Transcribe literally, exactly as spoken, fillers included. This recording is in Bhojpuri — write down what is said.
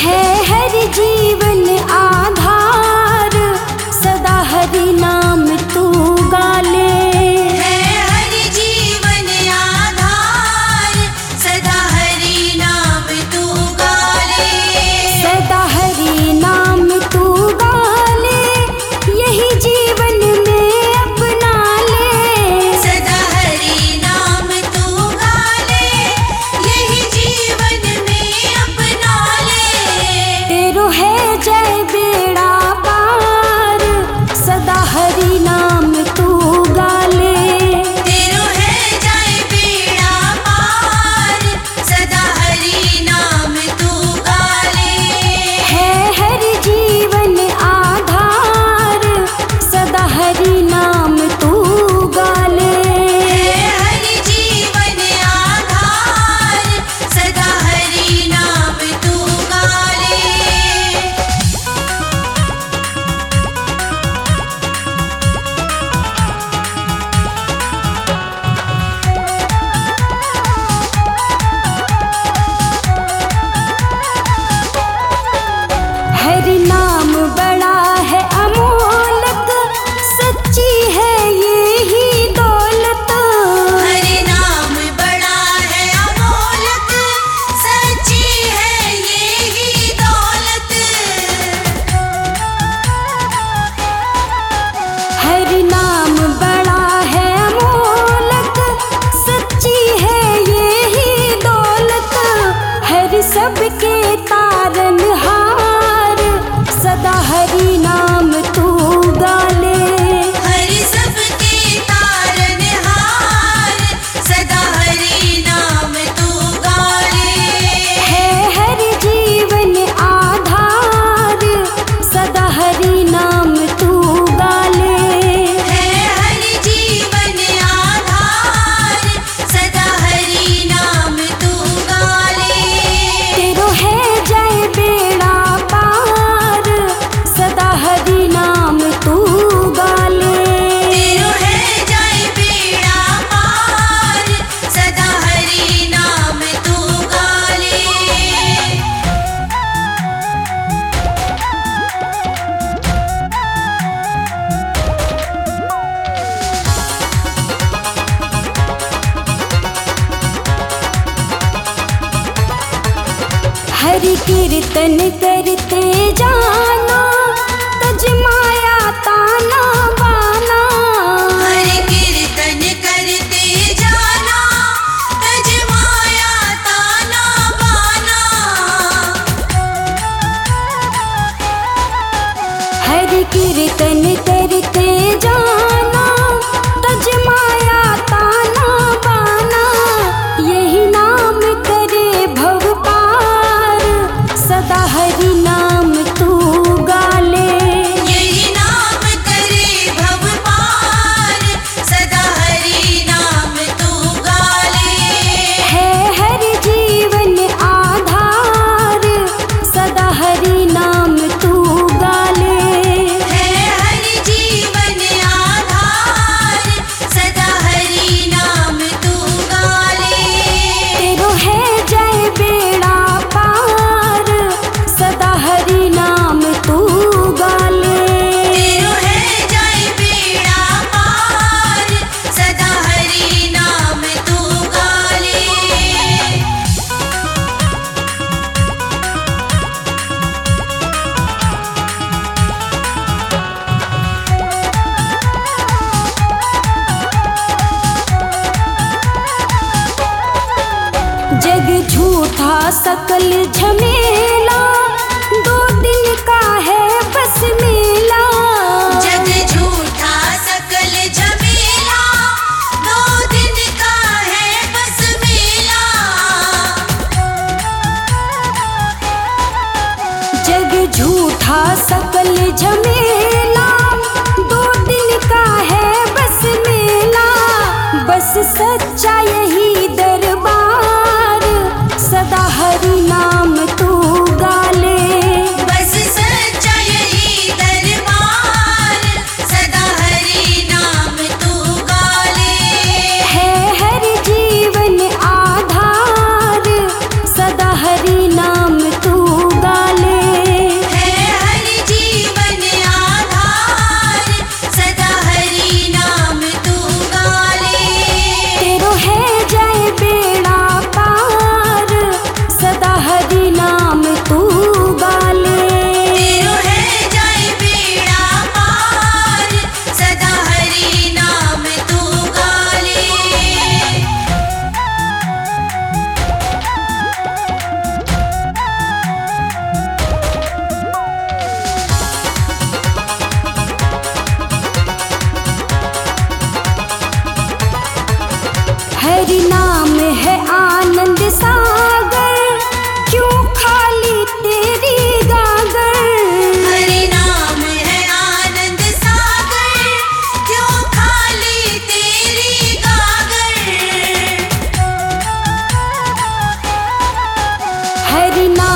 है हरि जीवन आधार, सदा हरि नाम तू गाले। है हरि जीवन आधार, सदा हरि नाम तू गाले। सदा हरि नाम तू गाले, यही जीवन में अपना ले। सदा हरि नाम तू गाले, यही जीवन में अपना ले। तेरो है जय बेड़ा पार, सदा हरि नाम तू गाले। तेरो है जय बेड़ा पार, सदा हरि नाम तू गाले। है हरि जीवन आधार, सदा हरि नाम तू गाले। है हरि जीवन आधार, सदा हरि नाम तू गाले। हरि नाम बड़ा है अमोलक, सच्ची है ये ही दौलत। हरि नाम बड़ा है अमोलक, सच्ची है ये ही दौलत। हरि नाम बड़ा है अमोलक, सच्ची है ये ही दौलत। हरि सबके तारनहार, सदा हरि नाम तू गाले। हरि सबके तारनहार, सदा हरि नाम तू गाले। है हरि जीवन आधार, सदा हरि नाम तू गाले। है हरि जीवन आधार, सदा हरि नाम तू गाले। तेरो है जय बेड़ा पार, सदा हरि नाम तू गाले। तेरो है जय बेड़ा पार, सदा हरि नाम तू गाले। हरि कीर्तन करते जाना, तज माया ताना बाना। हरि कीर्तन करते जाना, तज माया ताना बाना। हरि कीर्तन करते जाना, तज माया ताना बाना। यही नाम करे भव पार, सदा हरि नाम तू गाले। यही नाम करे भव पार, सदा हरि नाम तू गाले। है हरि जीवन आधार, सदा हरि नाम तू गाले। है हरि जीवन आधार, सदा हरि नाम तू गाले। तेरो है जय बेड़ा पार, सदा हरि नाम तू गाले। तेरो है जय बेड़ा पार, सदा हरि नाम तू गाले। जग झूठा सकल झमेला, दो दिन का है बस मेला। जग झूठा सकल झमेला, दो दिन का है बस मेला। जग झूठा सकल झमेला, दो दिन का है बस मेला। बस सच्चा यही दरबार, सदा हरि नाम तू गाले। बस सच्चा यही दरबार, सदा हरि नाम तू गाले। है हरि जीवन आधार, सदा हरि नाम तू गाले। हरि नाम